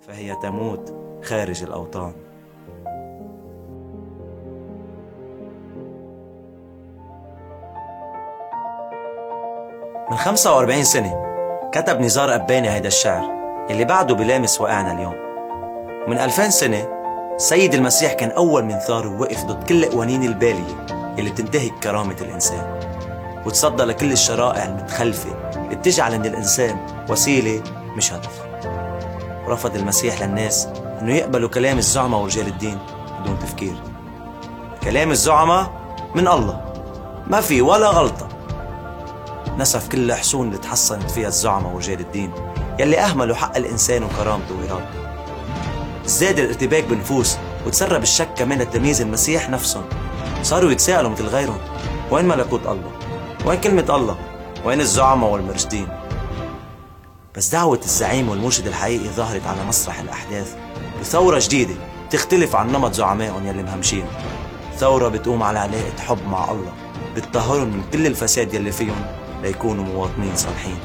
فهي تموت خارج الأوطان. من 45 سنة كتب نزار قباني هيدا الشعر اللي بعده بلامس واقعنا اليوم. ومن 2000 سنة السيد المسيح كان أول من ثار ووقف ضد كل قوانين البالية اللي بتنتهك كرامة الإنسان، وتصدى لكل الشرائع المتخلفة اللي بتجعل من الإنسان وسيلة مش هدف. ورفض المسيح للناس إنه يقبلوا كلام الزعماء ورجال الدين بدون تفكير. كلام الزعماء من الله، ما في ولا غلطة. نسف كل الحصون اللي تحصنت فيها الزعماء ورجال الدين يلي أهملوا حق الإنسان وكرامته وإرادته. زاد الارتباك بنفوس وتسرب الشك كمان لتلاميذ المسيح نفسهم. صاروا يتساءلوا مثل غيرهم: وين ملكوت الله؟ وين كلمة الله؟ وين الزعماء والمرشدين؟ بس دعوة الزعيم والمرشد الحقيقي ظهرت على مسرح الأحداث بثورة جديدة تختلف عن نمط زعمائهم يلي مهمشين. ثورة بتقوم على علاقة حب مع الله بتطهرهم من كل الفساد يلي فيهم ليكونوا مواطنين صالحين.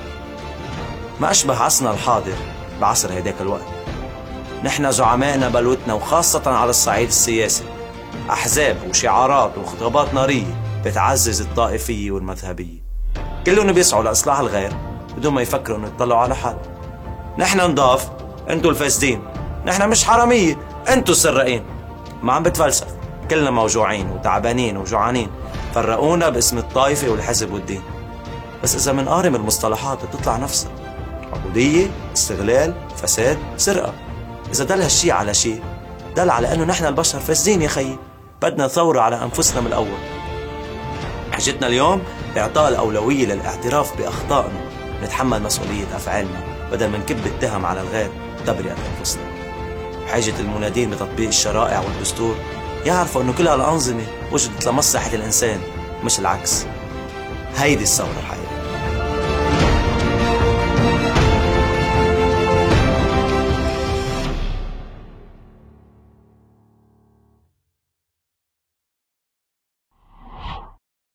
ما أشبه عصرنا الحاضر بعصر هيداك الوقت. نحن زعمائنا بلوتنا، وخاصة على الصعيد السياسي، أحزاب وشعارات وخطابات نارية بتعزز الطائفية والمذهبية. كلهم بيسعوا لإصلاح الغير بدون ما يفكروا إنه يطلعوا على حال. نحن نضاف، انتوا الفاسدين. نحن مش حرامية، انتوا السراقين. ما عم بتفلسف، كلنا موجوعين وتعبانين وجوعانين. فرقونا باسم الطائفة والحزب والدين. بس إذا منقارن المصطلحات بتطلع نفسها: عبودية، استغلال، فساد، سرقة. إذا دل هالشي على شيء، دل على أنه نحن البشر فاسدين يا خيي. بدنا ثورة على أنفسنا من الأول. حاجتنا اليوم إعطاء الأولوية للاعتراف بأخطائنا، نتحمل مسؤولية أفعالنا بدل من نكب التهم على الغير تبرئة أنفسنا. حاجة المنادين بتطبيق الشرائع والدستور يعرفوا أنه كل هالأنظمة وجدت لمصلحة الإنسان مش العكس. هيدي الثورة الحقيقية.